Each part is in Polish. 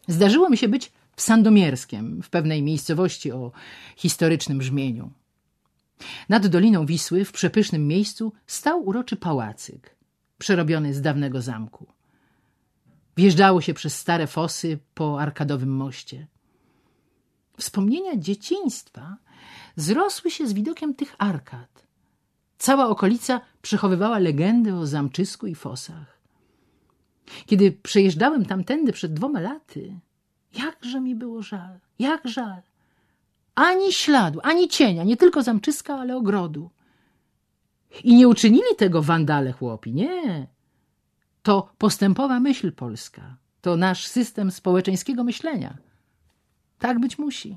Zdarzyło mi się być w Sandomierskiem, w pewnej miejscowości o historycznym brzmieniu. Nad Doliną Wisły, w przepysznym miejscu, stał uroczy pałacyk, przerobiony z dawnego zamku. Wjeżdżało się przez stare fosy po arkadowym moście. Wspomnienia dzieciństwa zrosły się z widokiem tych arkad. Cała okolica przechowywała legendy o zamczysku i fosach. Kiedy przejeżdżałem tamtędy przed 2 laty, jakże mi było żal, jak żal. Ani śladu, ani cienia, nie tylko zamczyska, ale ogrodu. I nie uczynili tego wandale chłopi, nie. To postępowa myśl polska, to nasz system społeczeńskiego myślenia. Tak być musi.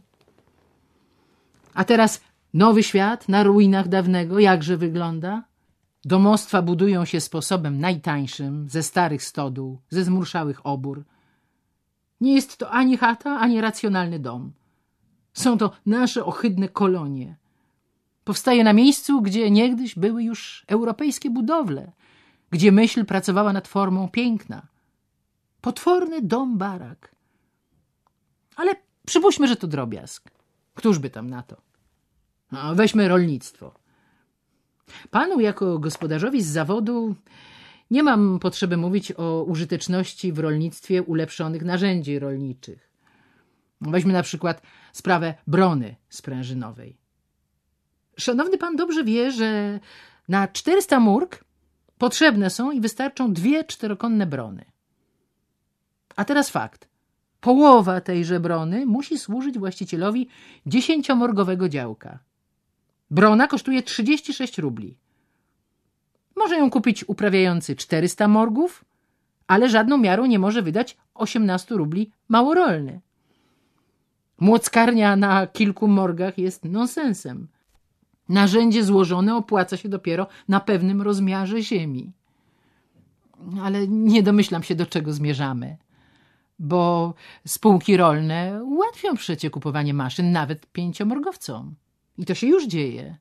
A teraz nowy świat na ruinach dawnego, jakże wygląda? Domostwa budują się sposobem najtańszym, ze starych stodół, ze zmurszałych obór. Nie jest to ani chata, ani racjonalny dom. Są to nasze ohydne kolonie. Powstaje na miejscu, gdzie niegdyś były już europejskie budowle, gdzie myśl pracowała nad formą piękna. Potworny dom-barak. Ale przypuśćmy, że to drobiazg. Któż by tam na to? No, weźmy rolnictwo. Panu jako gospodarzowi z zawodu nie mam potrzeby mówić o użyteczności w rolnictwie ulepszonych narzędzi rolniczych. Weźmy na przykład sprawę brony sprężynowej. Szanowny pan dobrze wie, że na 400 mórg potrzebne są i wystarczą 2 czterokonne brony. A teraz fakt. Połowa tejże brony musi służyć właścicielowi 10-morgowego działka. Brona kosztuje 36 rubli. Może ją kupić uprawiający 400 morgów, ale żadną miarą nie może wydać 18 rubli małorolny. Młockarnia na kilku morgach jest nonsensem. Narzędzie złożone opłaca się dopiero na pewnym rozmiarze ziemi. Ale nie domyślam się, do czego zmierzamy, bo spółki rolne ułatwią przecie kupowanie maszyn nawet 5-morgowcom. I to się już dzieje.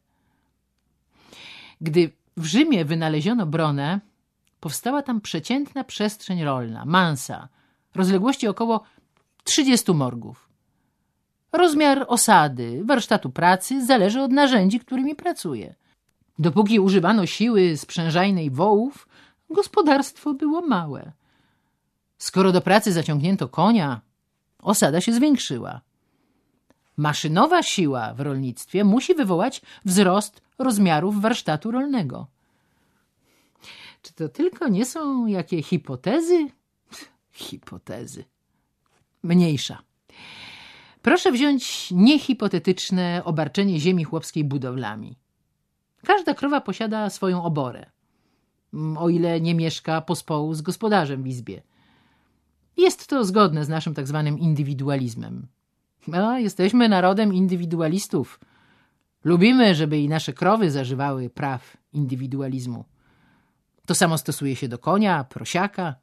Gdy w Rzymie wynaleziono bronę, powstała tam przeciętna przestrzeń rolna, mansa, rozległości około 30 morgów. Rozmiar osady, warsztatu pracy zależy od narzędzi, którymi pracuje. Dopóki używano siły sprzężajnej wołów, gospodarstwo było małe. Skoro do pracy zaciągnięto konia, osada się zwiększyła. Maszynowa siła w rolnictwie musi wywołać wzrost rozmiarów warsztatu rolnego. Czy to tylko nie są jakie hipotezy? Hipotezy. Mniejsza. Proszę wziąć niehipotetyczne obarczenie ziemi chłopskiej budowlami. Każda krowa posiada swoją oborę, o ile nie mieszka pospołu z gospodarzem w izbie. Jest to zgodne z naszym tak zwanym indywidualizmem. Jesteśmy narodem indywidualistów. Lubimy, żeby i nasze krowy zażywały praw indywidualizmu. To samo stosuje się do konia, prosiaka.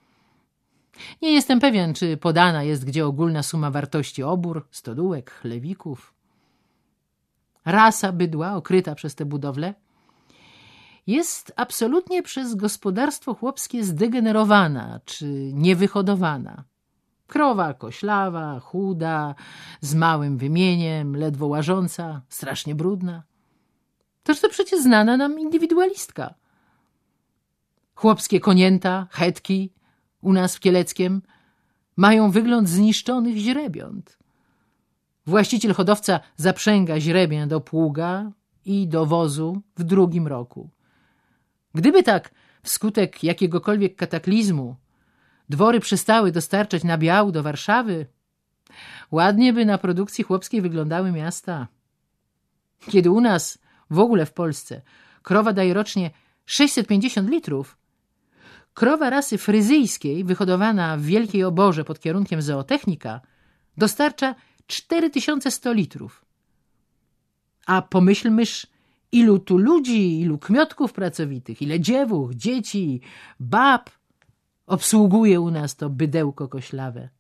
Nie jestem pewien, czy podana jest gdzie ogólna suma wartości obór, stodółek, chlewików. Rasa bydła okryta przez te budowle jest absolutnie przez gospodarstwo chłopskie zdegenerowana czy niewyhodowana. Krowa koślawa, chuda, z małym wymieniem, ledwo łażąca, strasznie brudna. Toż to przecież znana nam indywidualistka. Chłopskie konięta, chetki, u nas w Kieleckiem, mają wygląd zniszczonych źrebiąt. Właściciel hodowca zaprzęga źrebię do pługa i do wozu w 2. roku. Gdyby tak wskutek jakiegokolwiek kataklizmu dwory przestały dostarczać nabiału do Warszawy, ładnie by na produkcji chłopskiej wyglądały miasta. Kiedy u nas, w ogóle w Polsce, krowa daje rocznie 650 litrów, krowa rasy fryzyjskiej, wyhodowana w wielkiej oborze pod kierunkiem zootechnika, dostarcza 4100 litrów. A pomyślmyż, ilu tu ludzi, ilu kmiotków pracowitych, ile dziewuch, dzieci, bab obsługuje u nas to bydełko koślawe.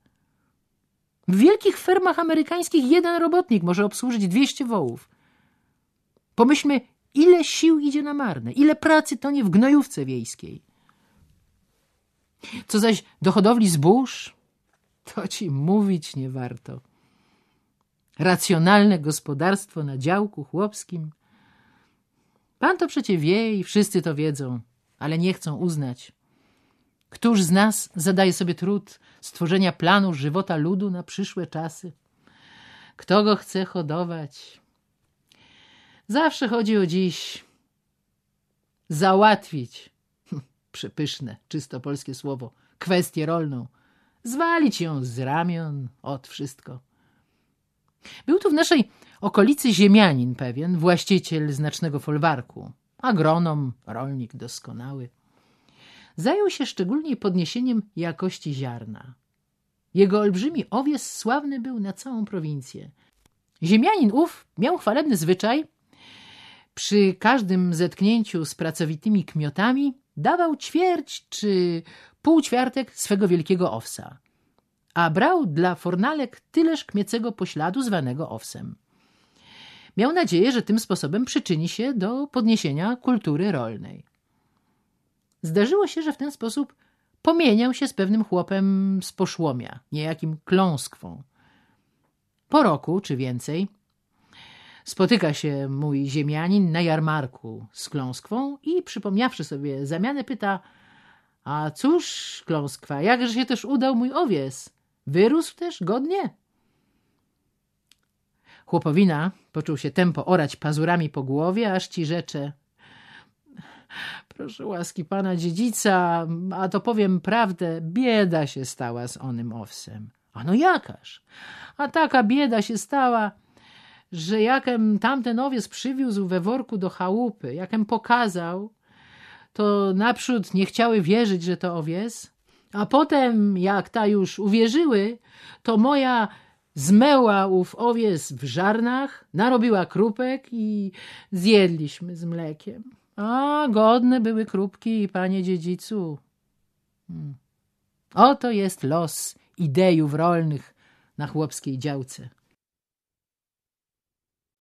W wielkich fermach amerykańskich 1 robotnik może obsłużyć 200 wołów. Pomyślmy, ile sił idzie na marne, ile pracy tonie w gnojówce wiejskiej. Co zaś do hodowli zbóż, To ci mówić nie warto. Racjonalne gospodarstwo na działku chłopskim. Pan to przecie wie i wszyscy to wiedzą, ale nie chcą uznać. Któż z nas zadaje sobie trud stworzenia planu żywota ludu na przyszłe czasy? Kto go chce hodować? Zawsze chodzi o dziś. Załatwić. Przepyszne, czysto polskie słowo. Kwestię rolną. Zwalić ją z ramion, od wszystko. Był tu w naszej okolicy ziemianin pewien, właściciel znacznego folwarku. Agronom, rolnik doskonały. Zajął się szczególnie podniesieniem jakości ziarna. Jego olbrzymi owies sławny był na całą prowincję. Ziemianin ów miał chwalebny zwyczaj. Przy każdym zetknięciu z pracowitymi kmiotami dawał ćwierć czy półćwiartek swego wielkiego owsa, a brał dla fornalek tyleż kmiecego pośladu zwanego owsem. Miał nadzieję, że tym sposobem przyczyni się do podniesienia kultury rolnej. Zdarzyło się, że w ten sposób pomieniał się z pewnym chłopem z Poszłomia, niejakim Kląskwą. Po roku czy więcej spotyka się mój ziemianin na jarmarku z Kląskwą i przypomniawszy sobie zamianę pyta: a cóż, Kląskwa, jakże się też udał mój owies? Wyrósł też godnie? Chłopowina począł się tępo orać pazurami po głowie, aż ci rzecze: proszę łaski pana dziedzica, a to powiem prawdę, bieda się stała z onym owsem. A no jakaż? A taka bieda się stała, że jakem tamten owiec przywiózł we worku do chałupy, jakem pokazał, to naprzód nie chciały wierzyć, że to owiec, a potem, jak ta już uwierzyły, to moja zmeła ów owiec w żarnach, narobiła krupek i zjedliśmy z mlekiem. A godne były krupki, panie dziedzicu. Oto jest los idejów rolnych na chłopskiej działce.